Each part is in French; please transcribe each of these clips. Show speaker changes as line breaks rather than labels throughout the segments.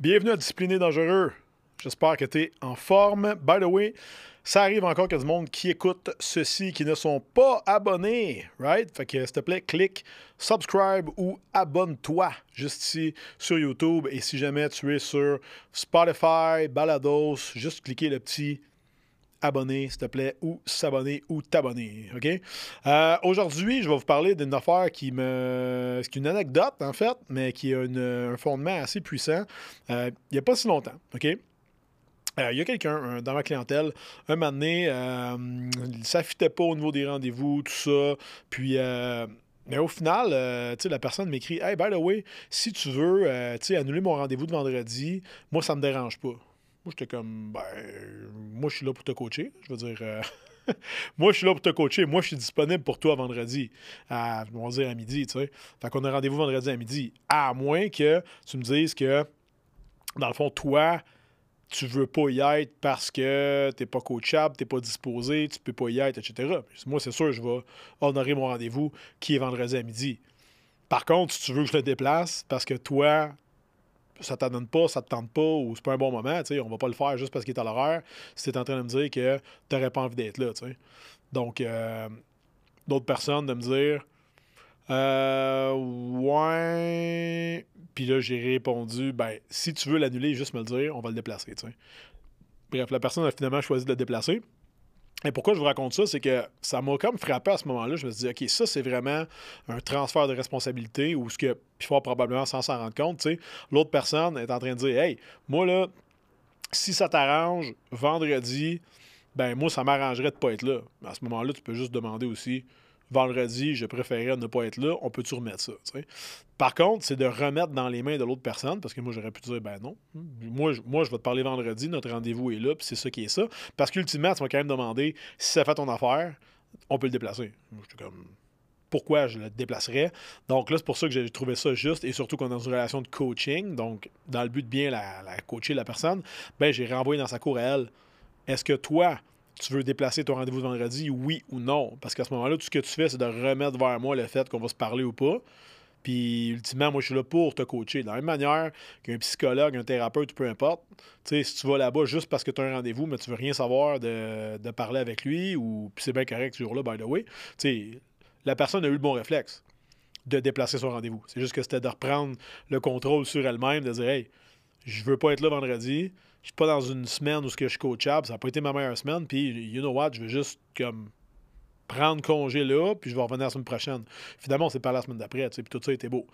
Bienvenue à Discipliné Dangereux. J'espère que tu es en forme. By the way, ça arrive encore qu'il y a du monde qui écoute ceci, qui ne sont pas abonnés, right? Fait que, s'il te plaît, clique subscribe ou abonne-toi juste ici sur YouTube. Et si jamais tu es sur Spotify, Balados, juste cliquez le petit abonner, s'il te plaît, ou s'abonner ou t'abonner, OK? Aujourd'hui, je vais vous parler d'une affaire c'est une anecdote, en fait, mais qui a un fondement assez puissant. Il n'y a pas si longtemps, OK? Il y a quelqu'un dans ma clientèle, un moment donné, ça ne fitait pas au niveau des rendez-vous, tout ça. Puis, mais au final, la personne m'écrit « Hey, by the way, si tu veux annuler mon rendez-vous de vendredi, moi, ça me dérange pas. » Moi, j'étais comme, moi, je suis là pour te coacher. Je veux dire, moi, je suis là pour te coacher. Moi, je suis disponible pour toi vendredi, on va dire à midi, tu sais. Fait qu'on a rendez-vous vendredi à midi. À moins que tu me dises que, dans le fond, toi, tu veux pas y être parce que t'es pas coachable, t'es pas disposé, tu peux pas y être, etc. Moi, c'est sûr, je vais honorer mon rendez-vous qui est vendredi à midi. Par contre, si tu veux que je le déplace parce que toi, ça t'adonne pas, ça te tente pas ou c'est pas un bon moment, on va pas le faire juste parce qu'il est à l'horaire si t'es en train de me dire que t'aurais pas envie d'être là, t'sais. Donc, d'autres personnes de me dire ouais. Puis là, j'ai répondu, si tu veux l'annuler, juste me le dire, on va le déplacer, t'sais. Bref, la personne a finalement choisi de le déplacer. Et pourquoi je vous raconte ça, c'est que ça m'a comme frappé à ce moment-là. Je me suis dit, OK, ça, c'est vraiment un transfert de responsabilité où ce que, puis fort probablement sans s'en rendre compte, l'autre personne est en train de dire, hey, moi, là, si ça t'arrange, vendredi, moi, ça m'arrangerait de ne pas être là. Mais à ce moment-là, tu peux juste demander aussi, vendredi, je préférerais ne pas être là, on peut-tu remettre ça, t'sais? Par contre, c'est de remettre dans les mains de l'autre personne, parce que moi, j'aurais pu dire, non, moi, je vais te parler vendredi, notre rendez-vous est là, puis c'est ça qui est ça. Parce qu'ultimement, tu m'as quand même demandé, si ça fait ton affaire, on peut le déplacer. Moi, j'étais comme, pourquoi je le déplacerais? Donc là, c'est pour ça que j'ai trouvé ça juste, et surtout qu'on est dans une relation de coaching, donc dans le but de bien la coacher, la personne, j'ai renvoyé dans sa cour à elle. Est-ce que toi, tu veux déplacer ton rendez-vous de vendredi, oui ou non? Parce qu'à ce moment-là, tout ce que tu fais, c'est de remettre vers moi le fait qu'on va se parler ou pas. Puis, ultimement, moi, je suis là pour te coacher. De la même manière qu'un psychologue, un thérapeute, peu importe, si tu vas là-bas juste parce que tu as un rendez-vous, mais tu veux rien savoir de parler avec lui, ou puis c'est bien correct ce jour-là, by the way, la personne a eu le bon réflexe de déplacer son rendez-vous. C'est juste que c'était de reprendre le contrôle sur elle-même, de dire, hey, je veux pas être là vendredi, je suis pas dans une semaine où je suis coachable, ça n'a pas été ma meilleure semaine, puis you know what, je vais juste comme prendre congé là, puis je vais revenir la semaine prochaine. Finalement, on s'est parlé la semaine d'après, puis tout ça était beau.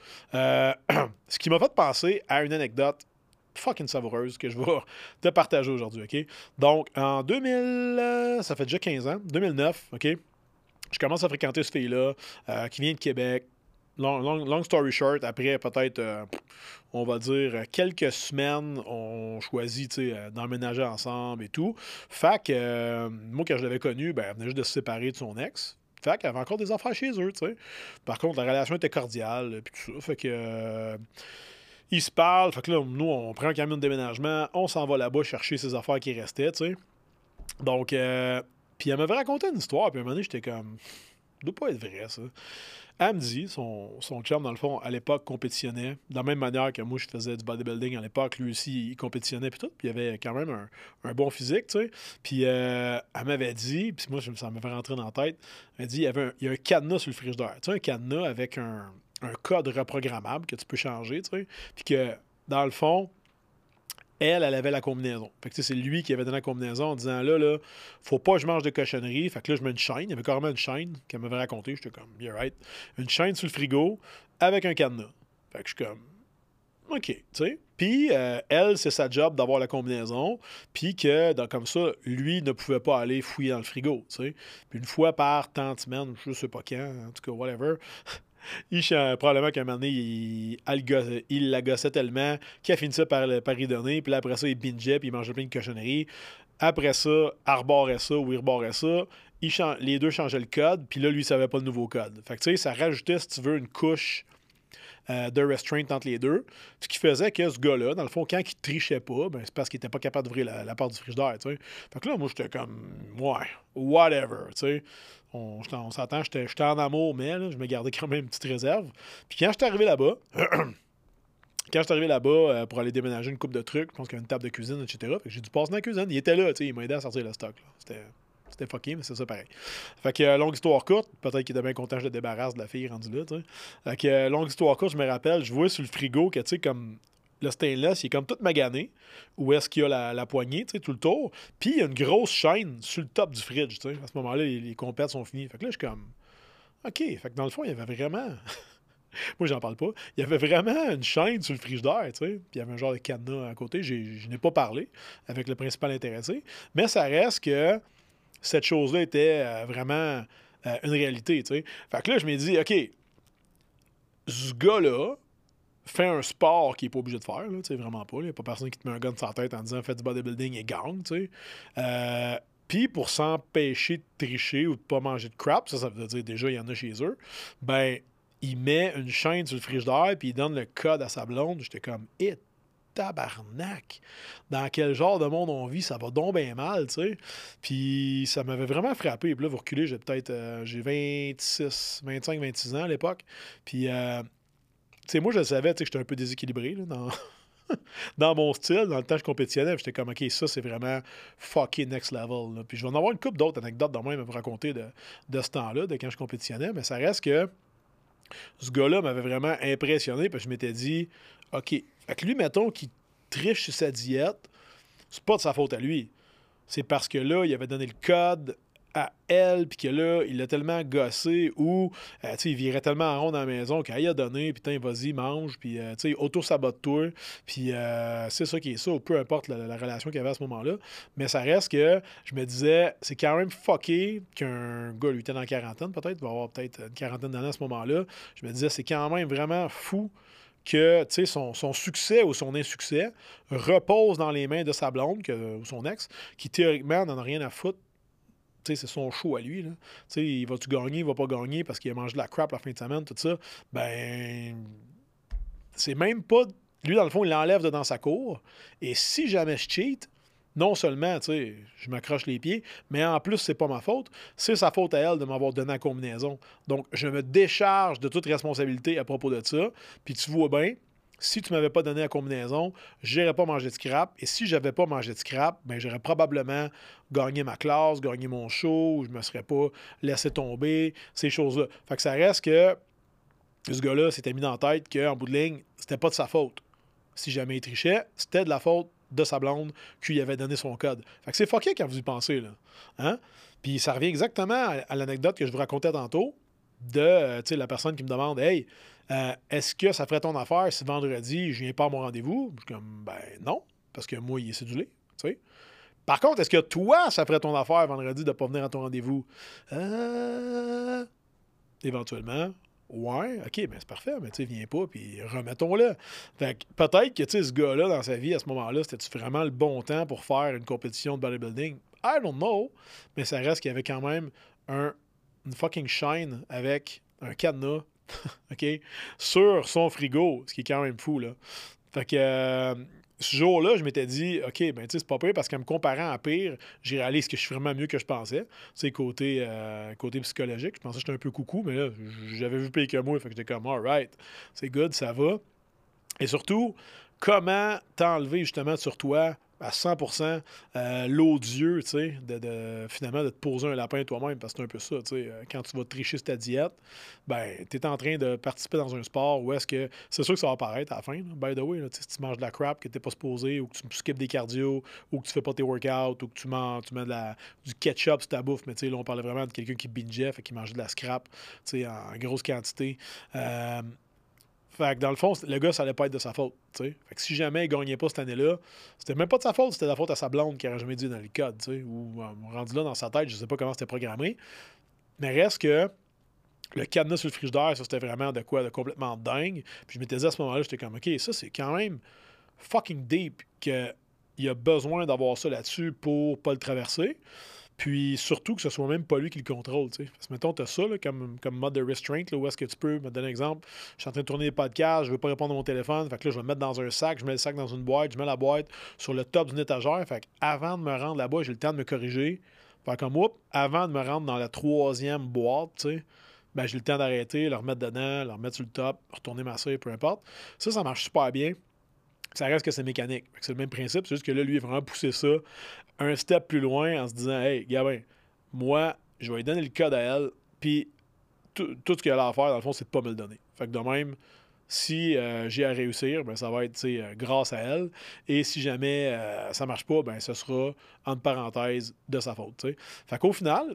Ce qui m'a fait penser à une anecdote fucking savoureuse que je vais te partager aujourd'hui, OK? Donc, en 2000, ça fait déjà 15 ans, 2009, OK? Je commence à fréquenter cette fille-là, qui vient de Québec. Long story short, après peut-être, on va dire, quelques semaines, on choisit d'emménager ensemble et tout. Fait que, moi, quand je l'avais connue, elle venait juste de se séparer de son ex. Fait qu'elle avait encore des affaires chez eux, tu sais. Par contre, la relation était cordiale, puis tout ça. Fait que, ils se parlent. Fait que là, nous, on prend un camion de déménagement, on s'en va là-bas chercher ses affaires qui restaient, tu sais. Donc, puis elle m'avait raconté une histoire, puis à un moment donné, j'étais comme, ça doit pas être vrai, ça. Elle me dit, son chum, dans le fond, à l'époque, compétitionnait. De la même manière que moi, je faisais du bodybuilding à l'époque, lui aussi, il compétitionnait, puis tout. Puis il avait quand même un bon physique, tu sais. Puis elle m'avait dit, puis moi, ça m'avait rentré dans la tête, elle m'a dit, il y a un cadenas sur le frigidaire. Tu sais, un cadenas avec un code reprogrammable que tu peux changer, tu sais. Puis que, dans le fond, elle avait la combinaison. Fait que c'est lui qui avait donné la combinaison en disant là, faut pas que je mange de cochonnerie. Fait que là, je mets une chaîne. Il y avait carrément une chaîne qu'elle m'avait raconté. J'étais comme, you're right. Une chaîne sur le frigo avec un cadenas. Fait que je suis comme, OK, tu sais. Puis, elle, c'est sa job d'avoir la combinaison. Puis que, comme ça, lui ne pouvait pas aller fouiller dans le frigo, tu sais. Puis une fois par tant de semaines, je sais pas quand, en tout cas, whatever, probablement qu'à un moment donné, il la gossait tellement qu'il finissait par y donner. Puis là, après ça, il bingeait, puis il mangeait plein de cochonneries. Après ça, il rebarrait ça ou il rebarrait ça. Les deux changeaient le code, puis là, lui, il savait pas le nouveau code. Fait que, tu sais, ça rajoutait, si tu veux, une couche de restraint entre les deux. Ce qui faisait que ce gars-là, dans le fond, quand il trichait pas, c'est parce qu'il était pas capable d'ouvrir la porte du frigidaire, tu sais. Fait que là, moi, j'étais comme, ouais, whatever, tu sais. On s'entend, j'étais en amour, mais là, je me gardais quand même une petite réserve. Puis quand j'étais arrivé là-bas, quand je suis arrivé là-bas pour aller déménager une coupe de trucs, je pense qu'il y avait une table de cuisine, etc. Fait que j'ai dû passer dans la cuisine. Il était là, tu sais, il m'a aidé à sortir le stock. Là. C'était fucké, mais c'est ça pareil. Fait que, longue histoire courte, peut-être qu'il était bien content que je le débarrasse de la fille rendue là, tu sais. Fait que, longue histoire courte, je me rappelle, je vois sur le frigo que, tu sais, comme le stainless, il est comme tout magané, où est-ce qu'il y a la poignée, tu sais, tout le tour. Puis il y a une grosse chaîne sur le top du fridge, tu sais. À ce moment-là, les compètes sont finies. Fait que là, je suis comme, OK. Fait que dans le fond, il y avait vraiment... Moi, j'en parle pas. Il y avait vraiment une chaîne sur le frigidaire, tu sais. Puis il y avait un genre de cadenas à côté. Je n'ai pas parlé avec le principal intéressé. Mais ça reste que cette chose-là était vraiment une réalité, tu sais. Fait que là, je me dis, OK, ce gars-là fait un sport qu'il n'est pas obligé de faire, là, tu sais, vraiment pas. Il n'y a pas personne qui te met un gun sur la tête en disant « fais du bodybuilding et gang », tu sais. Puis pour s'empêcher de tricher ou de pas manger de crap, ça veut dire déjà il y en a chez eux, ben il met une chaîne sur le frigidaire puis il donne le code à sa blonde. J'étais comme « hé, tabarnak! Dans quel genre de monde on vit? Ça va donc bien mal, tu sais. » Puis ça m'avait vraiment frappé. Puis là, vous reculez, j'ai peut-être... j'ai 26, 25, 26 ans à l'époque. Puis, tu sais, moi, je le savais, tu sais, que j'étais un peu déséquilibré là, dans mon style, dans le temps que je compétitionnais, j'étais comme, OK, ça, c'est vraiment fucking next level. Là. Puis je vais en avoir une couple d'autres anecdotes de même à vous raconter de ce temps-là, de quand je compétitionnais, mais ça reste que ce gars-là m'avait vraiment impressionné, puis je m'étais dit, OK, fait que lui, mettons, qu'il triche sur sa diète, c'est pas de sa faute à lui. C'est parce que là, il avait donné le code à elle, puis que là, il l'a tellement gossé ou, tu sais, il virait tellement en rond dans la maison qu'elle a donné, puis vas-y, mange, puis, tu sais, auto-sabote-toi, puis c'est ça qui est ça, ou peu importe la relation qu'il y avait à ce moment-là. Mais ça reste que, je me disais, c'est quand même fucké qu'un gars, lui, était dans la quarantaine, peut-être, il va avoir peut-être une quarantaine d'années à ce moment-là. Je me disais, c'est quand même vraiment fou que son succès ou son insuccès repose dans les mains de sa blonde, ou son ex, qui théoriquement n'en a rien à foutre. C'est son show à lui. Là. Il va-tu gagner, il va pas gagner parce qu'il a mangé de la crap la fin de semaine, tout ça. Ben, c'est même pas... Lui, dans le fond, il l'enlève de dans sa cour. Et si jamais je cheat, non seulement, je m'accroche les pieds, mais en plus, c'est pas ma faute. C'est sa faute à elle de m'avoir donné la combinaison. Donc, je me décharge de toute responsabilité à propos de ça. Puis tu vois bien, si tu m'avais pas donné la combinaison, j'aurais pas mangé de scrap. Et si j'avais pas mangé de scrap, ben j'aurais probablement gagné ma classe, gagné mon show, je me serais pas laissé tomber, ces choses-là. Fait que ça reste que ce gars-là s'était mis dans la tête qu'en bout de ligne, c'était pas de sa faute. Si jamais il trichait, c'était de la faute de sa blonde qui lui avait donné son code. Fait que c'est fucké quand vous y pensez, là. Hein? Puis ça revient exactement à l'anecdote que je vous racontais tantôt de la personne qui me demande « Hey, est-ce que ça ferait ton affaire si vendredi, je viens pas à mon rendez-vous? » Je suis comme « Ben non, parce que moi, il est cédulé. » Par contre, est-ce que toi, ça ferait ton affaire vendredi de ne pas venir à ton rendez-vous? Éventuellement. Ouais, OK, ben c'est parfait, mais tu sais, viens pas, puis remettons-le. Fait que peut-être que, tu sais, ce gars-là, dans sa vie, à ce moment-là, c'était vraiment le bon temps pour faire une compétition de bodybuilding? I don't know, mais ça reste qu'il y avait quand même une fucking chaîne avec un cadenas, OK, sur son frigo, ce qui est quand même fou, là. Fait que ce jour-là, je m'étais dit, OK, ben tu sais, c'est pas pire parce qu'en me comparant à pire, j'ai réalisé que je suis vraiment mieux que je pensais. Tu sais, côté psychologique, je pensais que j'étais un peu coucou, mais là, j'avais vu pire que moi, fait que j'étais comme, all right, c'est good, ça va. Et surtout, comment t'enlever justement sur toi à 100% l'odieux, tu sais, finalement de te poser un lapin toi-même, parce que c'est un peu ça, tu sais, quand tu vas tricher sur ta diète, ben, tu es en train de participer dans un sport où est-ce que, c'est sûr que ça va apparaître à la fin, là, by the way, là, si tu manges de la crap que t'es pas supposé, ou que tu skippes des cardio, ou que tu fais pas tes workouts, ou que tu mets du ketchup sur ta bouffe, mais tu sais, là, on parlait vraiment de quelqu'un qui bingeait, fait qui mangeait de la scrap, tu sais, en grosse quantité. Fait que dans le fond, le gars, ça allait pas être de sa faute. T'sais. Fait que si jamais il gagnait pas cette année-là, c'était même pas de sa faute, c'était de la faute à sa blonde qui n'aurait jamais dit dans le code. T'sais. Ou rendu là dans sa tête, je sais pas comment c'était programmé. Mais reste que le cadenas sur le frigidaire, ça c'était vraiment de quoi de complètement dingue. Puis je m'étais dit à ce moment-là, j'étais comme OK, ça c'est quand même fucking deep qu'il y a besoin d'avoir ça là-dessus pour pas le traverser. Puis surtout que ce soit même pas lui qui le contrôle. T'sais. Parce que mettons, tu as ça là, comme mode de restraint, là, où est-ce que tu peux, me donner un exemple, je suis en train de tourner des podcasts, je veux pas répondre à mon téléphone, fait que là, je vais le mettre dans un sac, je mets le sac dans une boîte, je mets la boîte sur le top d'une étagère, fait que avant de me rendre là-bas, j'ai le temps de me corriger. Fait comme, oups, avant de me rendre dans la 3e boîte, tu sais, ben, j'ai le temps d'arrêter, le remettre dedans, le remettre sur le top, retourner masser, peu importe. Ça marche super bien. Ça reste que c'est mécanique. C'est le même principe, c'est juste que là, lui, il a vraiment poussé ça un step plus loin en se disant, hey, Gabin, moi, je vais lui donner le code à elle, puis tout ce qu'elle a à faire, dans le fond, c'est de pas me le donner. Fait que de même, si j'ai à réussir, ben, ça va être grâce à elle. Et si jamais ça marche pas, ben, ce sera, entre parenthèses, de sa faute. T'sais. Fait qu'au final,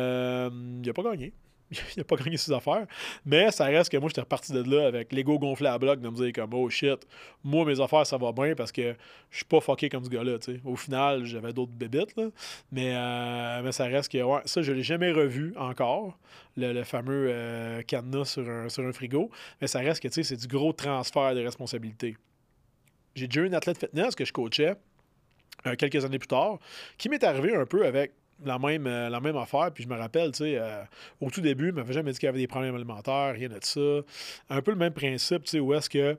il n'a pas gagné. Il n'a pas gagné ses affaires. Mais ça reste que moi, j'étais reparti de là avec l'ego gonflé à bloc, de me dire comme, oh shit, moi, mes affaires, ça va bien parce que je suis pas fucké comme ce gars-là. T'sais. Au final, j'avais d'autres bébites, là. Mais ça reste que, ouais, ça, je l'ai jamais revu encore, le fameux cadenas sur un frigo. Mais ça reste que, tu sais, c'est du gros transfert de responsabilité. J'ai déjà eu une athlète fitness que je coachais quelques années plus tard, qui m'est arrivé un peu avec la même affaire. Puis je me rappelle, tu sais, au tout début, il m'avait jamais dit qu'il y avait des problèmes alimentaires, rien de ça. Un peu le même principe, tu sais, où est-ce que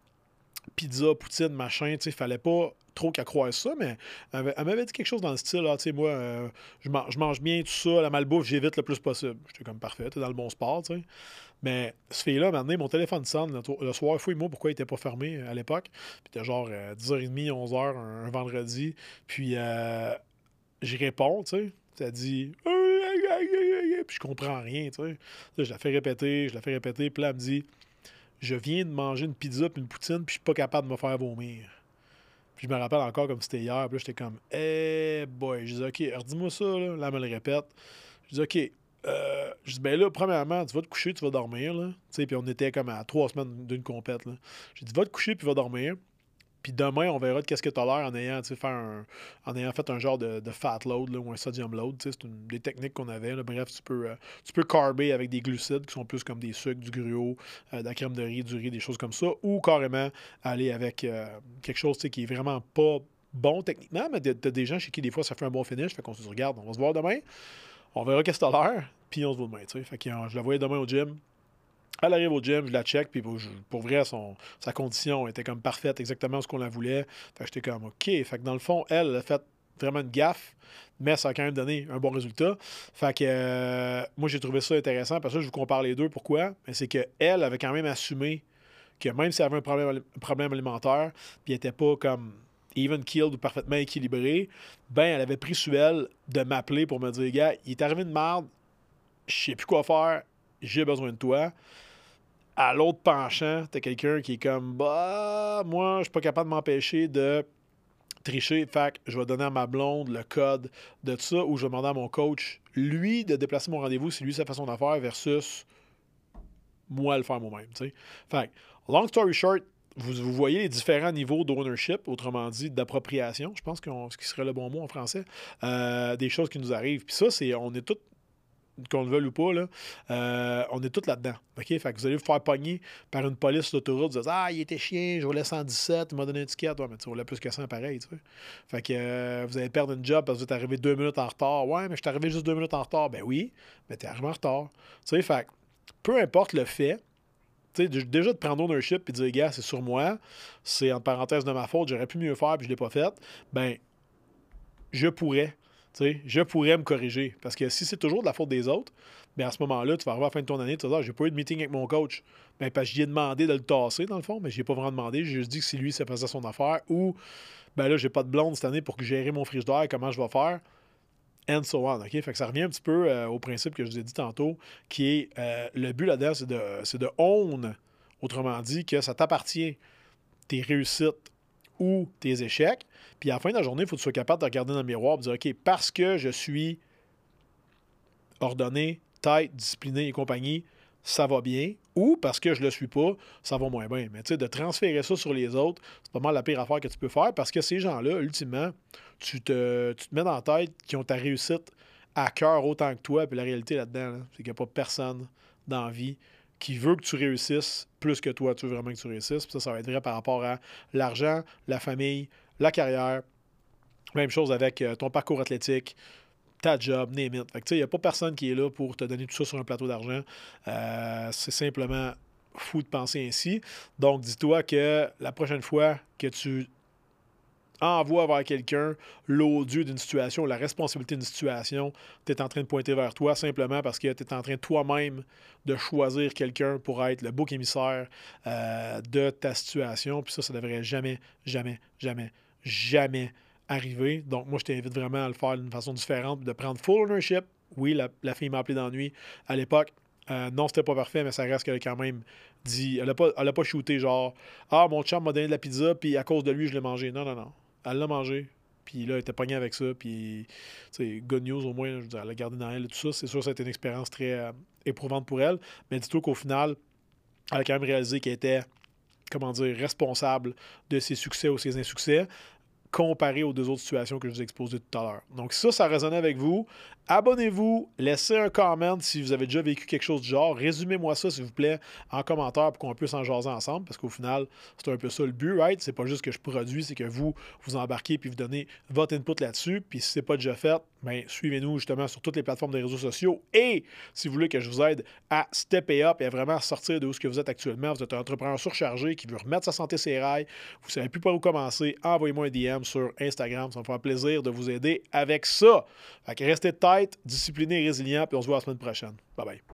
pizza, poutine, machin, tu sais, fallait pas trop qu'elle croise ça, mais elle m'avait dit quelque chose dans le style, tu sais, moi, je mange bien tout ça, la malbouffe, j'évite le plus possible. J'étais comme parfait, t'es dans le bon sport, tu sais. Mais ce fille-là, maintenant, mon téléphone sonne le soir, fouille-moi pourquoi il était pas fermé à l'époque. Puis c'était genre 10h30, 11h, un vendredi. Puis j'y réponds, tu sais. Ça dit puis je comprends rien, tu sais. Là, je la fais répéter, puis là, elle me dit je viens de manger une pizza puis une poutine, puis je suis pas capable de me faire vomir. Puis je me rappelle encore comme c'était hier, puis là, j'étais comme boy. Je dis OK, redis-moi ça, là. Là, elle me le répète. Je dis OK. Je dis, ben là, premièrement, tu vas te coucher, tu vas dormir, là. Tu sais, puis on était comme à 3 semaines d'une compète, là. J'ai dit, va te coucher, puis va dormir. Puis demain, on verra de qu'est-ce que tu as l'air en ayant fait un genre de fat load là, ou un sodium load. C'est des techniques qu'on avait. Là. Bref, tu peux carber avec des glucides qui sont plus comme des sucres, du gruau, de la crème de riz, du riz, des choses comme ça. Ou carrément aller avec quelque chose qui est vraiment pas bon techniquement, mais t'as des gens chez qui des fois ça fait un bon finish. Fait qu'on se dit, regarde, on va se voir demain. On verra qu'est-ce que t'as l'air, puis on se voit demain. T'sais. Fait que je la voyais demain au gym. Elle arrive au gym, je la check, puis pour vrai, sa condition était comme parfaite, exactement ce qu'on la voulait. Fait que j'étais comme, OK. Fait que dans le fond, elle a fait vraiment une gaffe, mais ça a quand même donné un bon résultat. Fait que moi, j'ai trouvé ça intéressant, parce que je vous compare les deux. Pourquoi? C'est qu'elle avait quand même assumé que même si elle avait un problème alimentaire, puis elle n'était pas comme even killed ou parfaitement équilibrée, ben elle avait pris sur elle de m'appeler pour me dire, gars, il est arrivé une merde, je sais plus quoi faire, j'ai besoin de toi. À l'autre penchant, t'as quelqu'un qui est comme, bah, moi, je suis pas capable de m'empêcher de tricher, fait que je vais donner à ma blonde le code de tout ça, ou je vais demander à mon coach, lui, de déplacer mon rendez-vous, c'est lui sa façon d'en faire, versus moi le faire moi-même, tu sais. Fait que, long story short, vous voyez les différents niveaux d'ownership, autrement dit, d'appropriation, je pense ce qui serait le bon mot en français, des choses qui nous arrivent. Puis ça, on est tous, qu'on le veuille ou pas, là, on est tous là-dedans. OK? Fait que vous allez vous faire pogner par une police d'autoroute, vous dites ah, il était chien, je roulais 117, il m'a donné un ticket. Ouais, mais tu roulais plus que 100 pareil, tu sais. Fait que vous allez perdre une job parce que vous êtes arrivé 2 minutes en retard. Ouais, mais je suis arrivé juste 2 minutes en retard. Ben oui, mais t'es arrivé en retard. Tu sais, fait que peu importe le fait, tu sais, déjà de prendre ownership et de dire, gars, c'est sur moi, c'est entre parenthèses de ma faute, j'aurais pu mieux faire puis je l'ai pas fait, ben, je pourrais. Je pourrais me corriger. Parce que si c'est toujours de la faute des autres, bien à ce moment-là, tu vas arriver à la fin de ton année, tu vas dire, j'ai pas eu de meeting avec mon coach. Ben, parce que j'y ai demandé de le tasser, dans le fond, mais je ai pas vraiment demandé. J'ai juste dit que c'est lui, ça faisait son affaire. Ou, ben là, j'ai pas de blonde cette année pour gérer mon frigidaire, comment je vais faire. And so on. OK? Fait que ça revient un petit peu au principe que je vous ai dit tantôt, qui est le but là-dedans, c'est de own, autrement dit, que ça t'appartient, tes réussites ou tes échecs. Puis à la fin de la journée, il faut que tu sois capable de regarder dans le miroir et de dire OK, parce que je suis ordonné, tête, discipliné et compagnie, ça va bien. Ou parce que je le suis pas, ça va moins bien. Mais tu sais, de transférer ça sur les autres, c'est pas mal la pire affaire que tu peux faire parce que ces gens-là, ultimement, tu te mets dans la tête qu'ils ont ta réussite à cœur autant que toi. Puis la réalité là-dedans, là, c'est qu'il n'y a pas personne dans la vie qui veut que tu réussisses plus que toi, tu veux vraiment que tu réussisses. Puis ça va être vrai par rapport à l'argent, la famille, la carrière. Même chose avec ton parcours athlétique, ta job, name it. Fait que, tu sais, il n'y a pas personne qui est là pour te donner tout ça sur un plateau d'argent. C'est simplement fou de penser ainsi. Donc, dis-toi que la prochaine fois que tu envoie vers quelqu'un l'odieux d'une situation, la responsabilité d'une situation, tu es en train de pointer vers toi simplement parce que tu es en train toi-même de choisir quelqu'un pour être le bouc émissaire de ta situation. Puis ça devrait jamais, jamais, jamais, jamais arriver. Donc, moi, je t'invite vraiment à le faire d'une façon différente, de prendre full ownership. Oui, la fille m'a appelé d'ennui à l'époque. Non, c'était pas parfait, mais ça reste qu'elle a quand même dit. Elle a pas shooté genre ah, mon chum m'a donné de la pizza, puis à cause de lui, je l'ai mangé. Non, non, non. Elle l'a mangé. Puis là, elle était pognée avec ça. Puis, tu sais, good news au moins. Je veux dire, elle a gardé dans elle et tout ça. C'est sûr, ça a été une expérience très éprouvante pour elle. Mais dis-toi qu'au final, elle a quand même réalisé qu'elle était, comment dire, responsable de ses succès ou ses insuccès, comparé aux deux autres situations que je vous ai exposées tout à l'heure. Donc ça résonnait avec vous. Abonnez-vous, laissez un comment si vous avez déjà vécu quelque chose du genre. Résumez-moi ça, s'il vous plaît, en commentaire pour qu'on puisse en jaser ensemble, parce qu'au final, c'est un peu ça le but, right? C'est pas juste que je produis, c'est que vous embarquez puis vous donnez votre input là-dessus. Puis si c'est pas déjà fait, bien, suivez-nous justement sur toutes les plateformes des réseaux sociaux. Et si vous voulez que je vous aide à stepper up et à vraiment sortir de où ce que vous êtes actuellement, vous êtes un entrepreneur surchargé qui veut remettre sa santé sur les rails, vous ne savez plus par où commencer, envoyez-moi un DM sur Instagram. Ça me fera plaisir de vous aider avec ça. Fait que restez de tête, discipliné et résilient, puis on se voit la semaine prochaine. Bye bye.